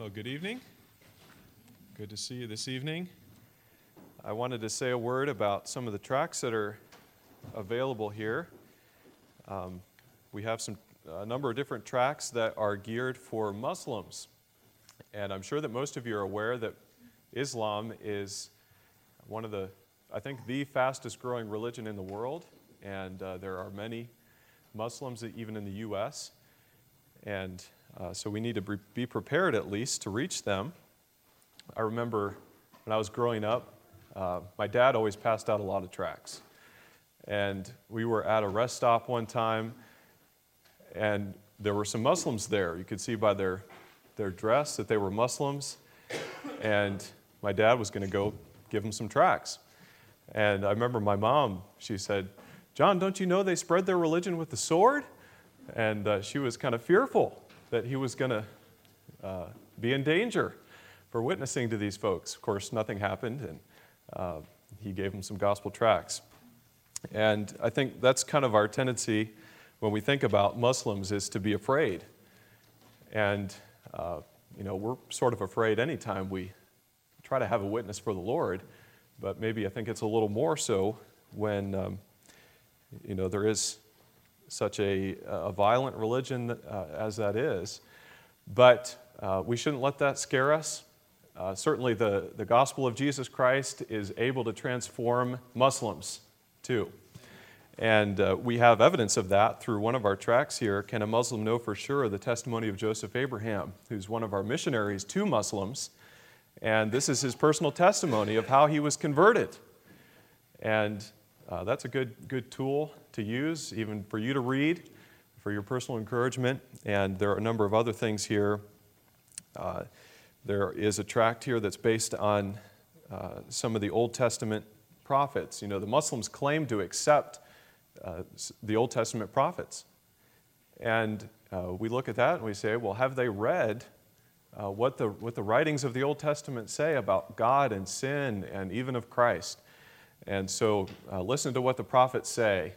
Well, good evening. Good to see you this evening. I wanted to say a word about some of the tracts that are available here. We have a number of different tracts that are geared for Muslims. And I'm sure that most of you are aware that Islam is one of the fastest growing religion in the world. And there are many Muslims even in the U.S. And so we need to be prepared at least to reach them. I remember when I was growing up, my dad always passed out a lot of tracts. And we were at a rest stop one time, and there were some Muslims there. You could see by their dress that they were Muslims. And my dad was going to go give them some tracts. And I remember my mom, she said, "John, don't you know they spread their religion with the sword?" And she was kind of fearful that he was going to be in danger for witnessing to these folks. Of course, nothing happened, and he gave them some gospel tracts. And I think that's kind of our tendency when we think about Muslims, is to be afraid. And, we're sort of afraid anytime we try to have a witness for the Lord, but maybe I think it's a little more so when, there is such a violent religion as that is. But we shouldn't let that scare us. Certainly the gospel of Jesus Christ is able to transform Muslims too. And we have evidence of that through one of our tracts here, Can a Muslim Know for Sure? The Testimony of Joseph Abraham, who's one of our missionaries to Muslims. And this is his personal testimony of how he was converted. And that's a good tool to use, even for you to read, for your personal encouragement. And there are a number of other things here. There is a tract here that's based on some of the Old Testament prophets. The Muslims claim to accept the Old Testament prophets. And we look at that and we say, well, have they read what the writings of the Old Testament say about God and sin and even of Christ? And so listen to what the prophets say,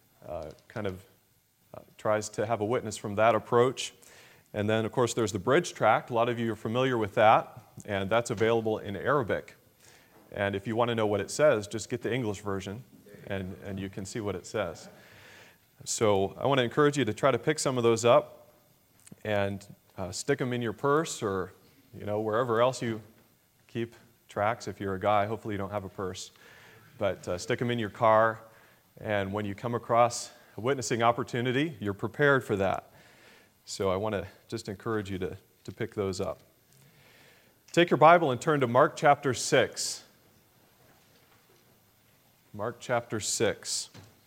tries to have a witness from that approach. And then, of course, there's the Bridge tract. A lot of you are familiar with that, and that's available in Arabic. And if you want to know what it says, just get the English version, and you can see what it says. So I want to encourage you to try to pick some of those up and stick them in your purse or, wherever else you keep tracts. If you're a guy, hopefully you don't have a purse. But stick them in your car, and when you come across a witnessing opportunity, you're prepared for that. So I want to just encourage you to pick those up. Take your Bible and turn to Mark chapter 6. Mark chapter 6.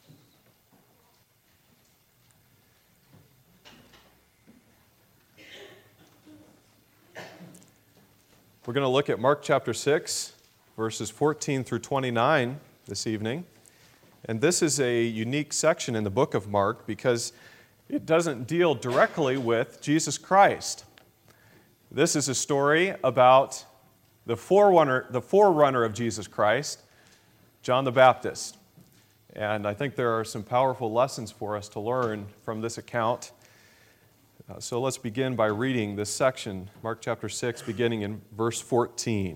We're going to look at Mark chapter 6, verses 14 through 29 this evening. And this is a unique section in the book of Mark because it doesn't deal directly with Jesus Christ. This is a story about the forerunner of Jesus Christ, John the Baptist. And I think there are some powerful lessons for us to learn from this account. So let's begin by reading this section, Mark chapter 6, beginning in verse 14.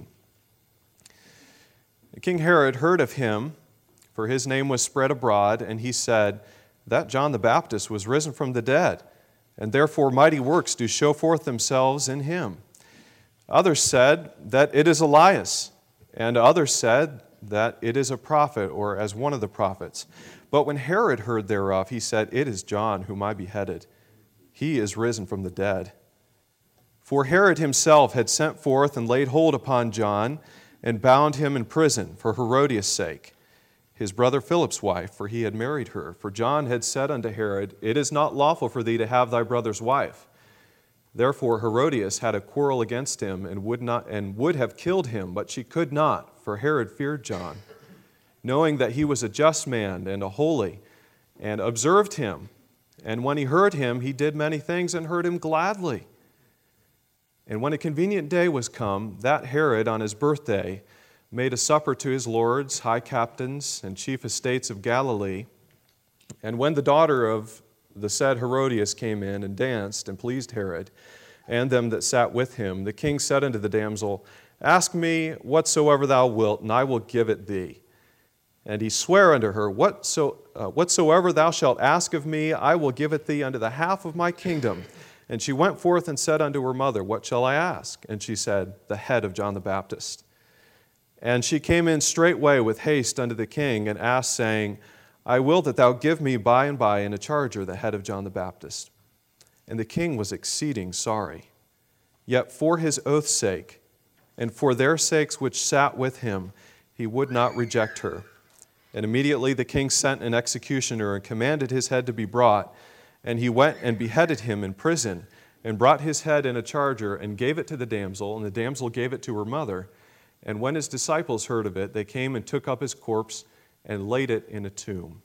King Herod heard of him, for his name was spread abroad, and he said, that John the Baptist was risen from the dead, and therefore mighty works do show forth themselves in him. Others said that it is Elias, and others said that it is a prophet, or as one of the prophets. But when Herod heard thereof, he said, it is John whom I beheaded. He is risen from the dead. For Herod himself had sent forth and laid hold upon John, and bound him in prison for Herodias' sake, his brother Philip's wife, for he had married her. For John had said unto Herod, it is not lawful for thee to have thy brother's wife. Therefore Herodias had a quarrel against him, and would have killed him, but she could not, for Herod feared John, knowing that he was a just man and a holy, and observed him. And when he heard him, he did many things and heard him gladly. And when a convenient day was come, that Herod on his birthday made a supper to his lords, high captains, and chief estates of Galilee. And when the daughter of the said Herodias came in and danced and pleased Herod, and them that sat with him. The king said unto the damsel, Ask me whatsoever thou wilt, and I will give it thee. And he sware unto her, Whatsoever thou shalt ask of me, I will give it thee unto the half of my kingdom. And she went forth and said unto her mother, What shall I ask? And she said, The head of John the Baptist. And she came in straightway with haste unto the king, and asked, saying, I will that thou give me by and by in a charger the head of John the Baptist. And the king was exceeding sorry. Yet for his oath's sake, and for their sakes which sat with him, he would not reject her. And immediately the king sent an executioner, and commanded his head to be brought. And he went and beheaded him in prison, and brought his head in a charger, and gave it to the damsel, and the damsel gave it to her mother. And when his disciples heard of it, they came and took up his corpse, and laid it in a tomb.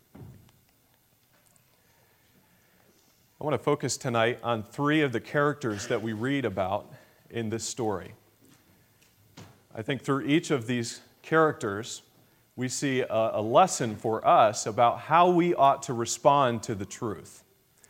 I want to focus tonight on three of the characters that we read about in this story. I think through each of these characters, we see a lesson for us about how we ought to respond to the truth.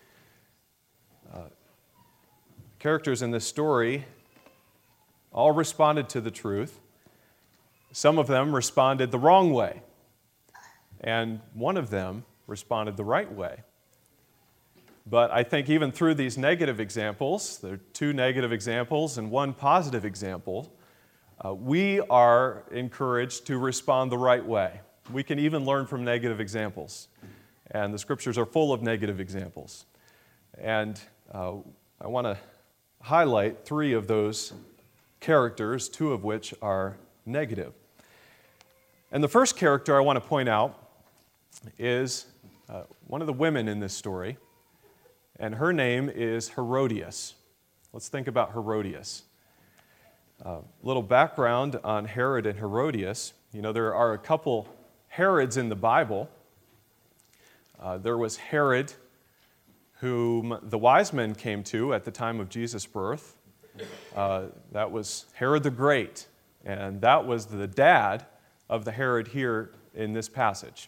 Characters in this story all responded to the truth. Some of them responded the wrong way, and one of them responded the right way. But I think even through these negative examples, there are two negative examples and one positive example, we are encouraged to respond the right way. We can even learn from negative examples, and the scriptures are full of negative examples. And I want to highlight three of those characters, two of which are negative. And the first character I want to point out is one of the women in this story, and her name is Herodias. Let's think about Herodias. A little background on Herod and Herodias. You know, there are a couple Herods in the Bible. There was Herod, whom the wise men came to at the time of Jesus' birth. That was Herod the Great, and that was the dad of the Herod here in this passage.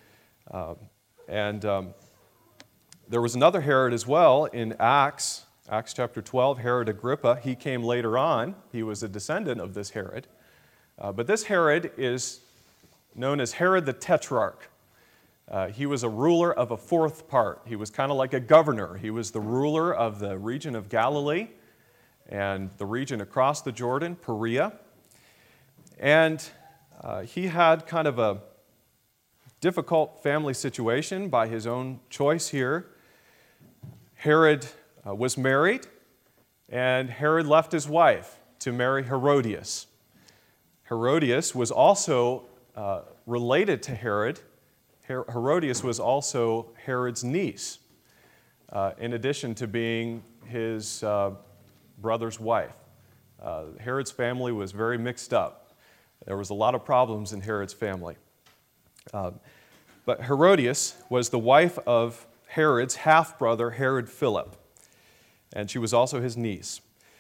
There was another Herod as well in Acts chapter 12, Herod Agrippa. He came later on. He was a descendant of this Herod. But this Herod is known as Herod the Tetrarch. He was a ruler of a fourth part. He was kind of like a governor. He was the ruler of the region of Galilee and the region across the Jordan, Perea. And he had kind of a difficult family situation by his own choice here. Herod was married, and Herod left his wife to marry Herodias. Herodias was also related to Herod. Herodias was also Herod's niece, in addition to being his brother's wife. Herod's family was very mixed up. There was a lot of problems in Herod's family. But Herodias was the wife of Herod's half-brother, Herod Philip, and she was also his niece.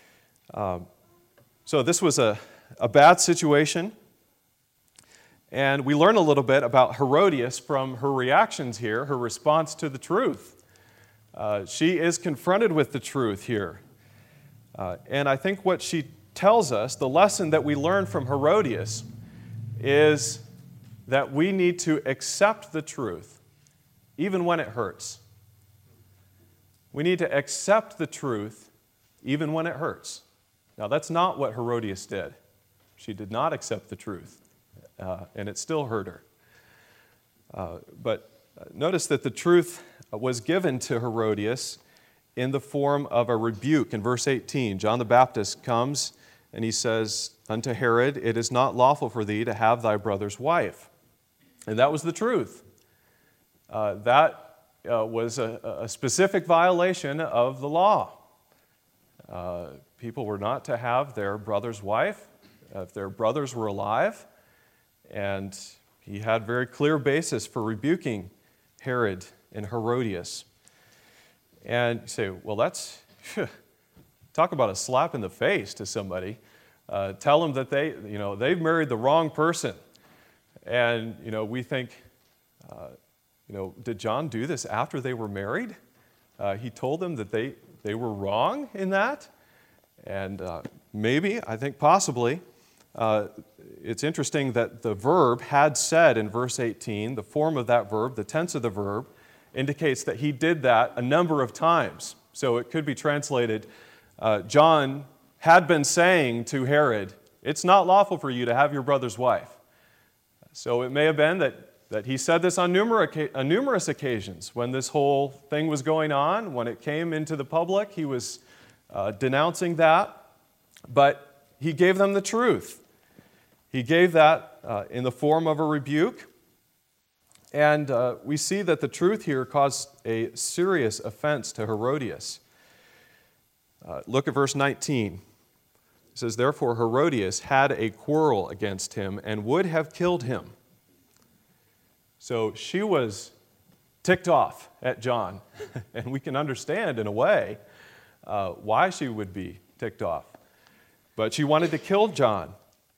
So this was a bad situation. And we learn a little bit about Herodias from her reactions here, her response to the truth. She is confronted with the truth here. And I think what she tells us, the lesson that we learn from Herodias, is that we need to accept the truth, even when it hurts. We need to accept the truth, even when it hurts. Now, that's not what Herodias did. She did not accept the truth. And it still hurt her. But notice that the truth was given to Herodias in the form of a rebuke. In verse 18, John the Baptist comes and he says unto Herod, It is not lawful for thee to have thy brother's wife. And that was the truth. That was a specific violation of the law. People were not to have their brother's wife if their brothers were alive. And he had very clear basis for rebuking Herod and Herodias. And you say, well, that's, talk about a slap in the face to somebody. Tell them that they've married the wrong person. And, we think, did John do this after they were married? He told them that they were wrong in that. And maybe, I think possibly, it's interesting that the verb had said in verse 18, the form of that verb, the tense of the verb, indicates that he did that a number of times. So it could be translated, John had been saying to Herod, it's not lawful for you to have your brother's wife. So it may have been that he said this on numerous occasions when this whole thing was going on. When it came into the public, he was denouncing that. But he gave them the truth. He gave that in the form of a rebuke. And we see that the truth here caused a serious offense to Herodias. Look at verse 19. It says, therefore Herodias had a quarrel against him and would have killed him. So she was ticked off at John. And we can understand in a way why she would be ticked off. But she wanted to kill John.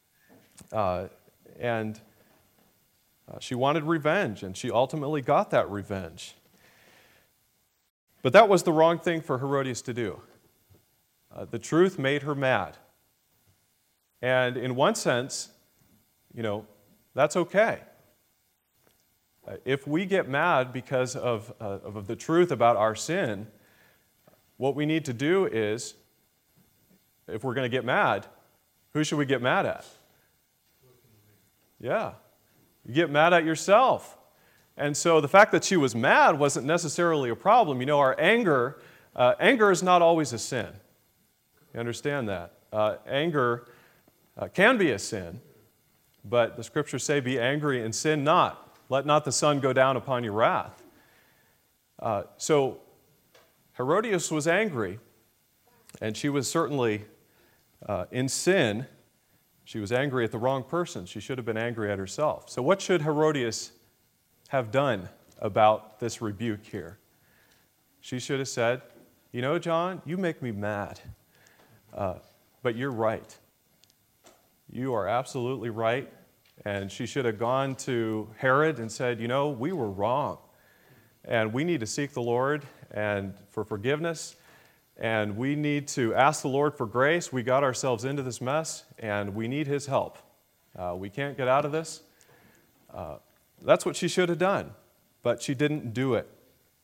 And she wanted revenge, and she ultimately got that revenge. But that was the wrong thing for Herodias to do. The truth made her mad. And in one sense, that's okay. If we get mad because of the truth about our sin, what we need to do is, if we're going to get mad, who should we get mad at? Yeah. You get mad at yourself. And so the fact that she was mad wasn't necessarily a problem. Our anger is not always a sin. You understand that? Anger can be a sin, but the scriptures say, be angry and sin not. Let not the sun go down upon your wrath. So Herodias was angry, and she was certainly in sin. She was angry at the wrong person. She should have been angry at herself. So what should Herodias have done about this rebuke here? She should have said, John, you make me mad, but you're right. You are absolutely right. And she should have gone to Herod and said, we were wrong. And we need to seek the Lord and for forgiveness. And we need to ask the Lord for grace. We got ourselves into this mess, and we need His help. We can't get out of this. That's what she should have done, but she didn't do it.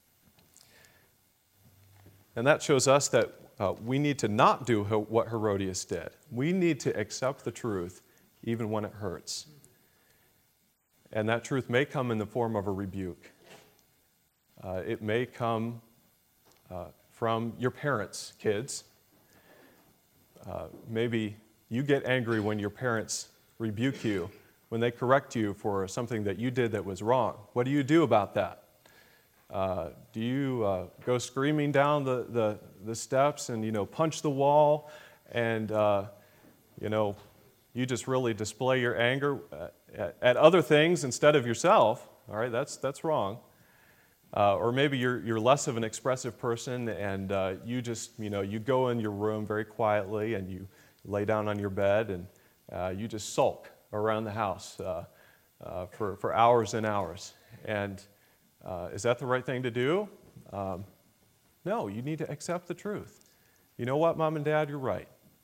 And that shows us that we need to not do what Herodias did. We need to accept the truth even when it hurts. And that truth may come in the form of a rebuke. It may come from your parents, kids. Maybe you get angry when your parents rebuke you, when they correct you for something that you did that was wrong. What do you do about that? Do you go screaming down the steps and, punch the wall and, you just really display your anger at other things instead of yourself? All right, that's wrong. Or maybe you're less of an expressive person and you just, you go in your room very quietly and you lay down on your bed and you just sulk around the house for hours and hours. And is that the right thing to do? No, you need to accept the truth. You know what, Mom and Dad, you're right.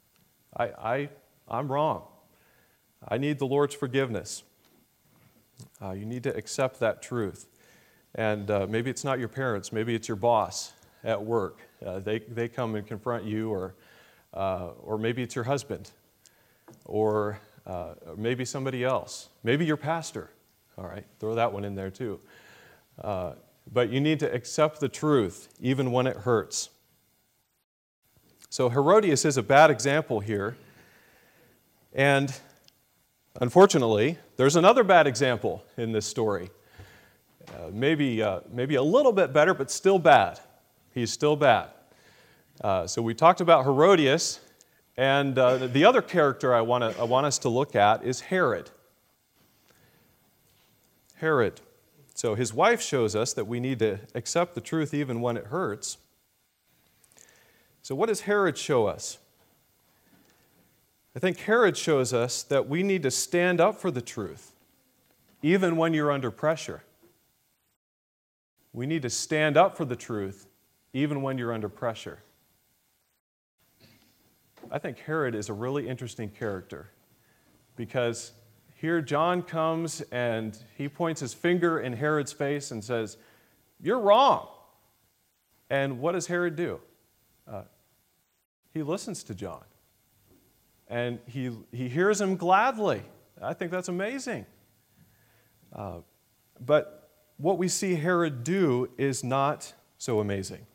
I'm wrong. I need the Lord's forgiveness. You need to accept that truth. And maybe it's not your parents, maybe it's your boss at work. They come and confront you, or maybe it's your husband, or maybe somebody else. Maybe your pastor. All right, throw that one in there too. But you need to accept the truth even when it hurts. So Herodias is a bad example here. And unfortunately, there's another bad example in this story. Maybe a little bit better, but still bad. He's still bad. So we talked about Herodias, and the other character I want us to look at is Herod. Herod. So his wife shows us that we need to accept the truth even when it hurts. So what does Herod show us? I think Herod shows us that we need to stand up for the truth, even when you're under pressure. We need to stand up for the truth, even when you're under pressure. I think Herod is a really interesting character because here John comes and he points his finger in Herod's face and says, "You're wrong." And what does Herod do? He listens to John. And he hears him gladly. I think that's amazing. But what we see Herod do is not so amazing.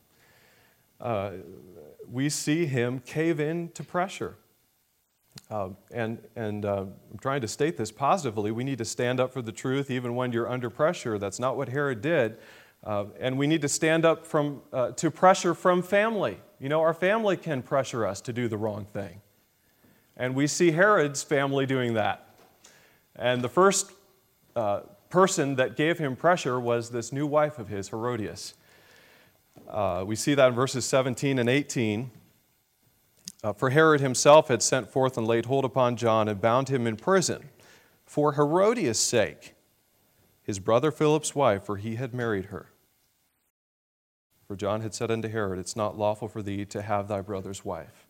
We see him cave in to pressure. I'm trying to state this positively. We need to stand up for the truth even when you're under pressure. That's not what Herod did. And we need to stand up to pressure from family. You know, our family can pressure us to do the wrong thing. And we see Herod's family doing that. And the first person that gave him pressure was this new wife of his, Herodias. We see that in verses 17 and 18. For Herod himself had sent forth and laid hold upon John and bound him in prison for Herodias' sake, his brother Philip's wife, for he had married her. For John had said unto Herod, "It's not lawful for thee to have thy brother's wife."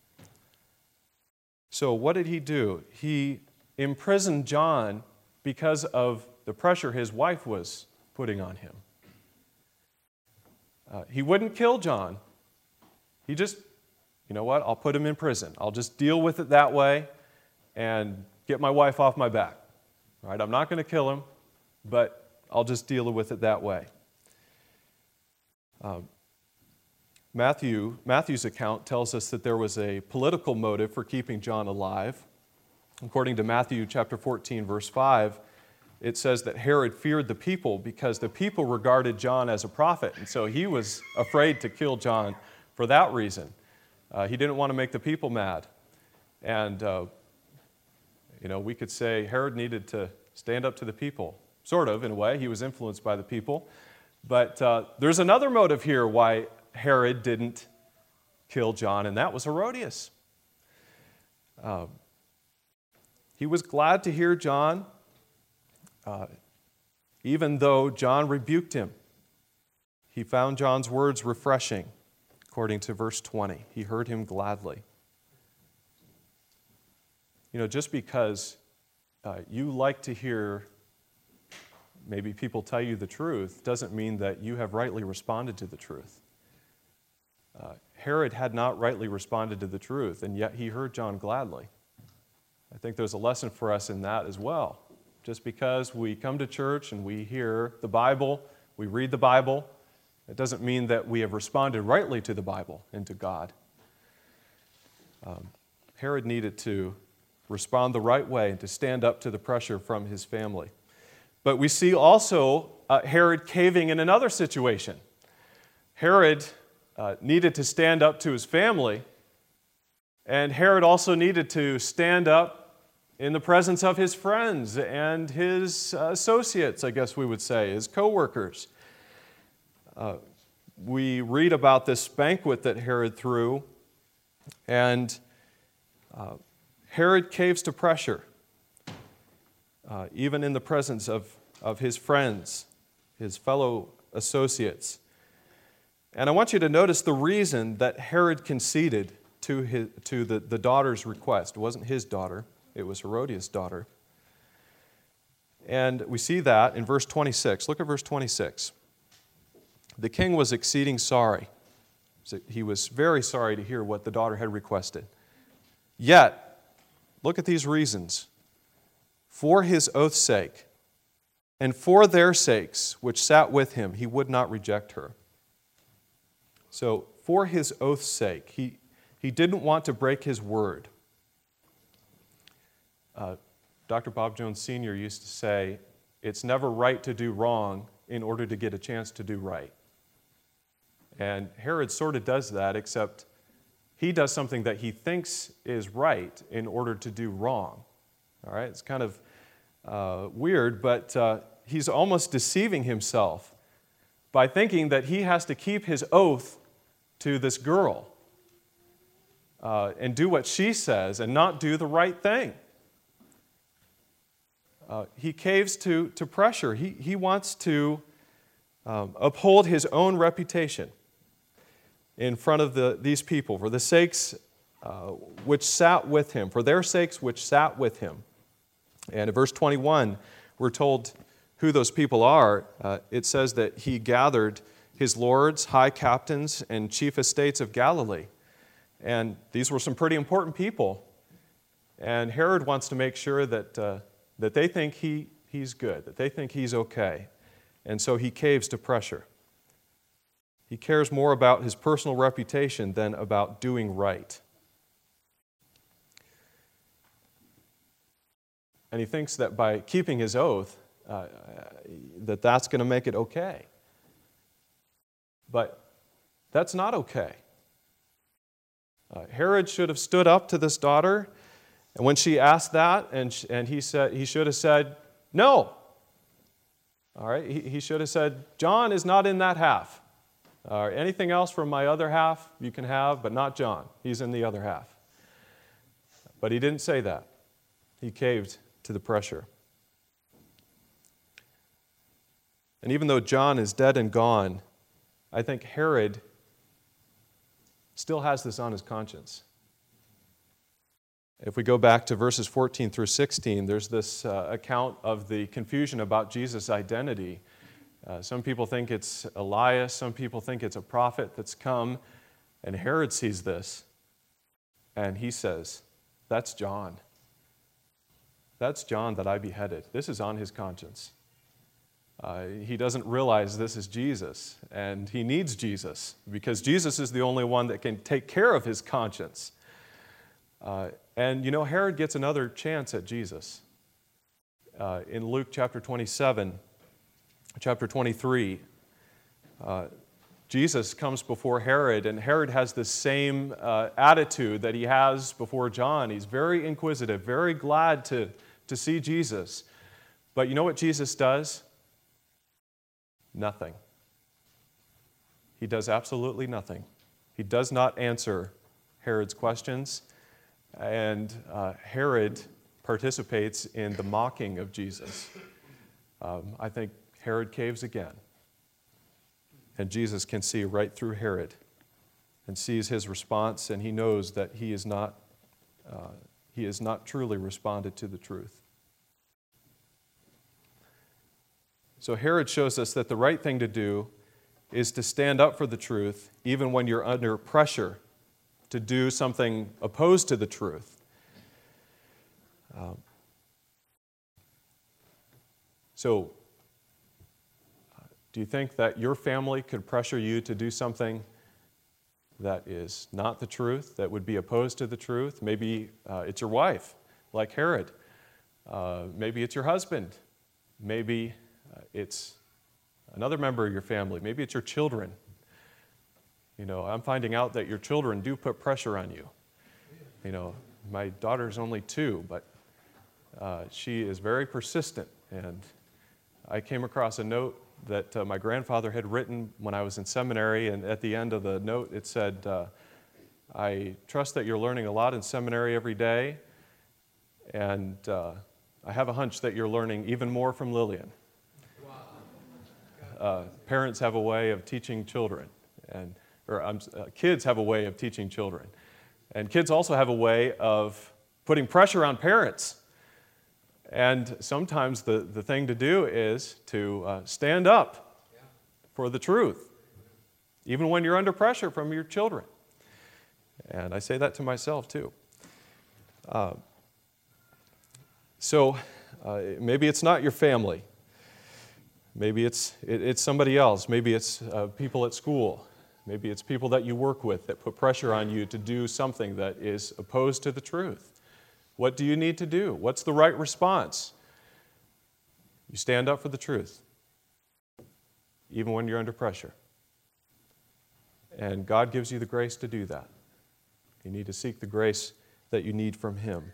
So what did he do? He imprisoned John because of the pressure his wife was putting on him. He wouldn't kill John. He just, you know what, I'll put him in prison. I'll just deal with it that way and get my wife off my back. Right? I'm not going to kill him, but I'll just deal with it that way. Matthew's account tells us that there was a political motive for keeping John alive. According to Matthew chapter 14, verse 5, it says that Herod feared the people because the people regarded John as a prophet, and so he was afraid to kill John for that reason. He didn't want to make the people mad. And, we could say Herod needed to stand up to the people. Sort of, in a way. He was influenced by the people. But there's another motive here why Herod didn't kill John, and that was Herodias. He was glad to hear John, even though John rebuked him. He found John's words refreshing, according to verse 20. He heard him gladly. You know, just because you like to hear maybe people tell you the truth doesn't mean that you have rightly responded to the truth. Herod had not rightly responded to the truth, and yet he heard John gladly. I think there's a lesson for us in that as well. Just because we come to church and we hear the Bible, we read the Bible, it doesn't mean that we have responded rightly to the Bible and to God. Herod needed to respond the right way and to stand up to the pressure from his family. But we see also Herod caving in another situation. Herod needed to stand up to his family, and Herod also needed to stand up in the presence of his friends and his associates, I guess we would say, his co-workers. We read about this banquet that Herod threw, and Herod caves to pressure, even in the presence of his friends, his fellow associates. And I want you to notice the reason that Herod conceded to the daughter's request. It wasn't his daughter, it was Herodias' daughter. And we see that in verse 26. Look at verse 26. The king was exceeding sorry. He was very sorry to hear what the daughter had requested. Yet, look at these reasons. For his oath's sake, and for their sakes, which sat with him, he would not reject her. So, for his oath's sake, he didn't want to break his word. Dr. Bob Jones Sr. used to say, it's never right to do wrong in order to get a chance to do right. And Herod sort of does that, except he does something that he thinks is right in order to do wrong. All right, it's kind of weird, but he's almost deceiving himself by thinking that he has to keep his oath to this girl and do what she says and not do the right thing. He caves to pressure. He wants to uphold his own reputation in front of these people for the sakes which sat with him, for their sakes which sat with him. And in verse 21, we're told who those people are. It says that he gathered his lords, high captains, and chief estates of Galilee. And these were some pretty important people. And Herod wants to make sure that they think he's good, that they think he's okay. And so he caves to pressure. He cares more about his personal reputation than about doing right. And he thinks that by keeping his oath, that's going to make it okay. But that's not okay. Herod should have stood up to this daughter, and when she asked that, and he should have said, no. All right, he should have said, John is not in that half. Anything else from my other half you can have, but not John. He's in the other half. But he didn't say that. He caved to the pressure. And even though John is dead and gone, I think Herod still has this on his conscience. If we go back to verses 14 through 16, there's this account of the confusion about Jesus' identity. Some people think it's Elias, some people think it's a prophet that's come, and Herod sees this, and he says, that's John. That's John that I beheaded. This is on his conscience. He doesn't realize this is Jesus, and he needs Jesus, because Jesus is the only one that can take care of his conscience. And Herod gets another chance at Jesus. In Luke chapter 27, chapter 23, Jesus comes before Herod, and Herod has the same attitude that he has before John. He's very inquisitive, very glad to see Jesus. But you know what Jesus does? Nothing. He does absolutely nothing. He does not answer Herod's questions, and Herod participates in the mocking of Jesus. I think Herod caves again, and Jesus can see right through Herod and sees his response, and he knows that he has not truly responded to the truth. So Herod shows us that the right thing to do is to stand up for the truth even when you're under pressure to do something opposed to the truth. So, do you think that your family could pressure you to do something that is not the truth, that would be opposed to the truth? Maybe it's your wife, like Herod. Maybe it's your husband. Maybe it's another member of your family. Maybe it's your children. I'm finding out that your children do put pressure on you. My daughter's only 2, but she is very persistent. And I came across a note that my grandfather had written when I was in seminary, and at the end of the note it said, I trust that you're learning a lot in seminary every day, and I have a hunch that you're learning even more from Lillian. Parents have a way of teaching children, kids have a way of teaching children. And kids also have a way of putting pressure on parents. And sometimes the thing to do is to stand up for the truth, even when you're under pressure from your children. And I say that to myself too. So maybe it's not your family. Maybe it's somebody else. Maybe it's people at school. Maybe it's people that you work with that put pressure on you to do something that is opposed to the truth. What do you need to do? What's the right response? You stand up for the truth, even when you're under pressure. And God gives you the grace to do that. You need to seek the grace that you need from Him.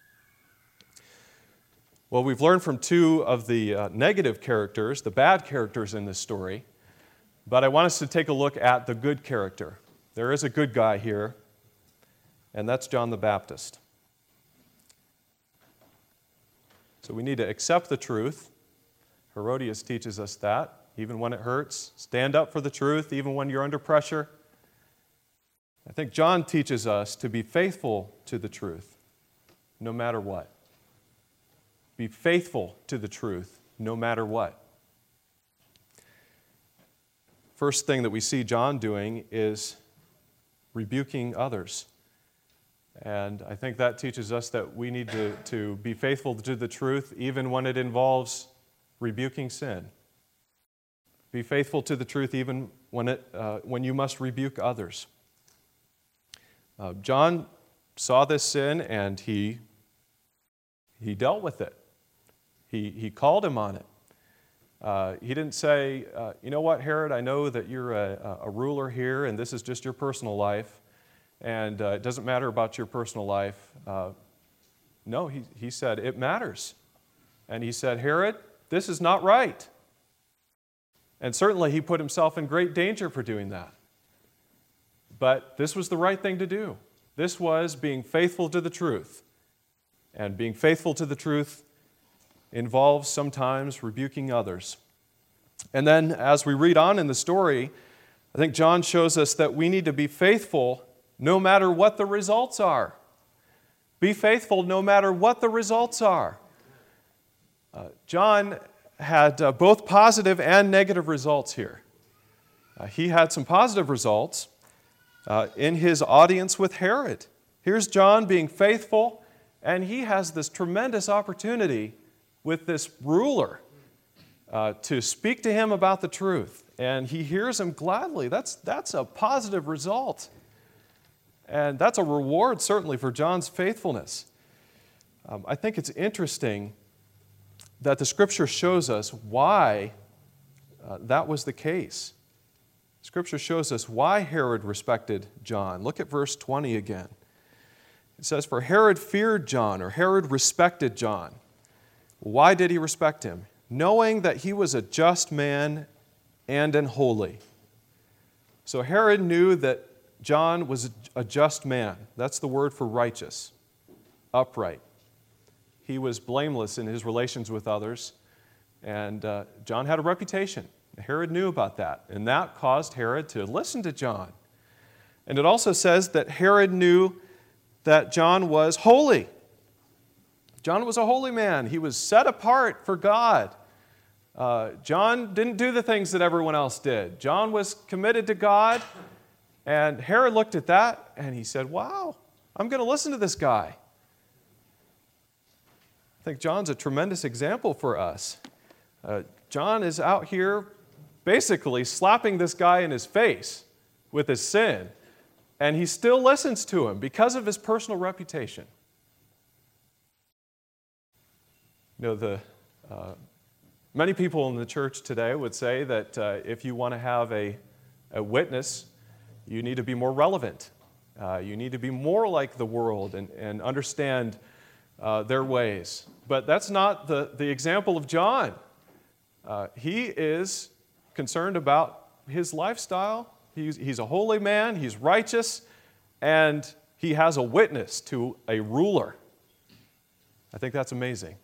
Well, we've learned from 2 of the negative characters, the bad characters in this story, but I want us to take a look at the good character. There is a good guy here, and that's John the Baptist. So we need to accept the truth. Herodias teaches us that, even when it hurts. Stand up for the truth, even when you're under pressure. I think John teaches us to be faithful to the truth, no matter what. Be faithful to the truth, no matter what. First thing that we see John doing is rebuking others. And I think that teaches us that we need to be faithful to the truth even when it involves rebuking sin. Be faithful to the truth even when you must rebuke others. John saw this sin and he dealt with it. He called him on it. He didn't say, you know what, Herod, I know that you're a ruler here and this is just your personal life and it doesn't matter about your personal life. No, he said, it matters. And he said, Herod, this is not right. And certainly he put himself in great danger for doing that. But this was the right thing to do. This was being faithful to the truth. And being faithful to the truth involves sometimes rebuking others. And then as we read on in the story, I think John shows us that we need to be faithful no matter what the results are. Be faithful no matter what the results are. John had both positive and negative results here. He had some positive results in his audience with Herod. Here's John being faithful, and he has this tremendous opportunity with this ruler to speak to him about the truth. And he hears him gladly. That's a positive result. And that's a reward, certainly, for John's faithfulness. I think it's interesting that the Scripture shows us why that was the case. Scripture shows us why Herod respected John. Look at verse 20 again. It says, for Herod feared John, or Herod respected John. Why did he respect him? Knowing that he was a just man and an holy. So Herod knew that John was a just man. That's the word for righteous, upright. He was blameless in his relations with others, and John had a reputation. Herod knew about that, and that caused Herod to listen to John. And it also says that Herod knew that John was holy. John was a holy man. He was set apart for God. John didn't do the things that everyone else did. John was committed to God, and Herod looked at that, and he said, wow, I'm going to listen to this guy. I think John's a tremendous example for us. John is out here basically slapping this guy in his face with his sin, and he still listens to him because of his personal reputation. You know, many people in the church today would say that if you want to have a witness, you need to be more relevant. You need to be more like the world and understand their ways. But that's not the example of John. He is concerned about his lifestyle. He's a holy man, he's righteous, and he has a witness to a ruler. I think that's amazing.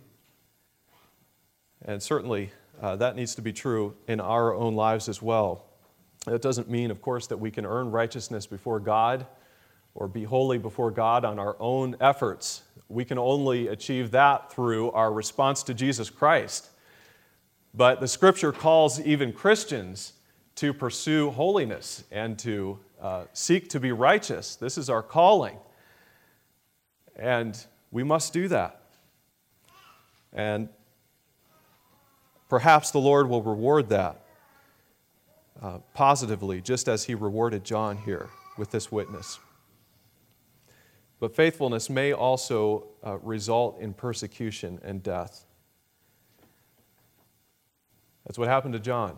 And certainly that needs to be true in our own lives as well. That doesn't mean, of course, that we can earn righteousness before God or be holy before God on our own efforts. We can only achieve that through our response to Jesus Christ. But the Scripture calls even Christians to pursue holiness and to seek to be righteous. This is our calling. And we must do that. And perhaps the Lord will reward that positively, just as He rewarded John here with this witness. But faithfulness may also result in persecution and death. That's what happened to John.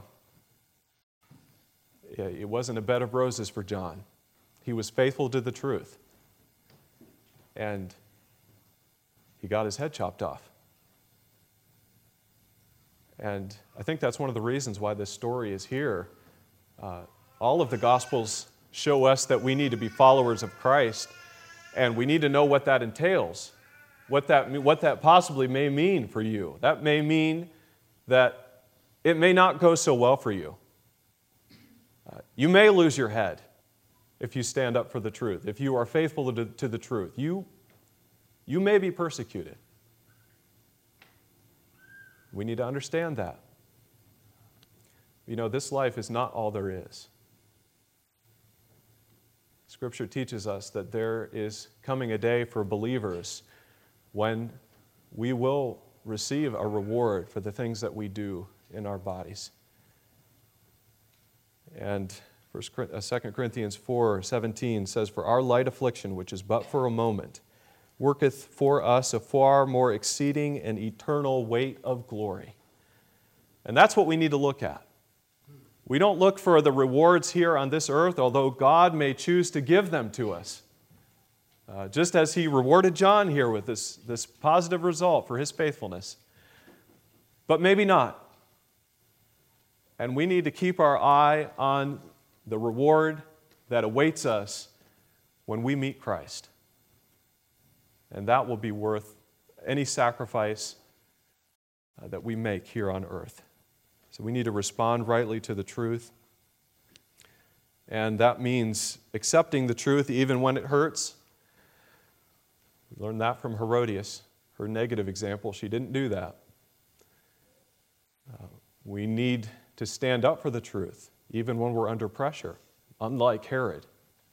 It wasn't a bed of roses for John. He was faithful to the truth. And he got his head chopped off. And I think that's one of the reasons why this story is here. All of the Gospels show us that we need to be followers of Christ, and we need to know what that entails, what that possibly may mean for you. That may mean that it may not go so well for you. You may lose your head. if you stand up for the truth, if you are faithful to the truth. You may be persecuted. We need to understand that. You know, this life is not all there is. Scripture teaches us that there is coming a day for believers when we will receive a reward for the things that we do in our bodies. And 2 Corinthians 4:17 says, "For our light affliction, which is but for a moment, worketh for us a far more exceeding and eternal weight of glory." And that's what we need to look at. We don't look for the rewards here on this earth, although God may choose to give them to us. Just as He rewarded John here with this positive result for his faithfulness. But maybe not. And we need to keep our eye on the reward that awaits us when we meet Christ. And that will be worth any sacrifice that we make here on earth. So we need to respond rightly to the truth. And that means accepting the truth even when it hurts. We learned that from Herodias, her negative example. She didn't do that. We need to stand up for the truth, even when we're under pressure, unlike Herod.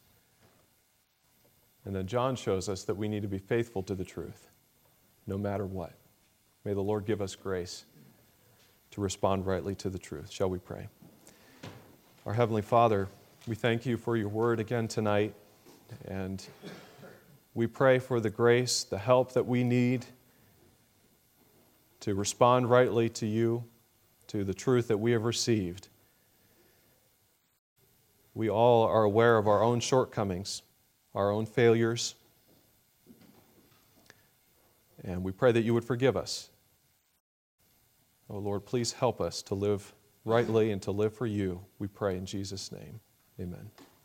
And then John shows us that we need to be faithful to the truth, no matter what. May the Lord give us grace to respond rightly to the truth. Shall we pray? Our Heavenly Father, we thank You for Your word again tonight, and we pray for the grace, the help that we need to respond rightly to You, to the truth that we have received. We all are aware of our own shortcomings, our own failures, and we pray that You would forgive us. Oh Lord, please help us to live rightly and to live for You. We pray in Jesus' name. Amen.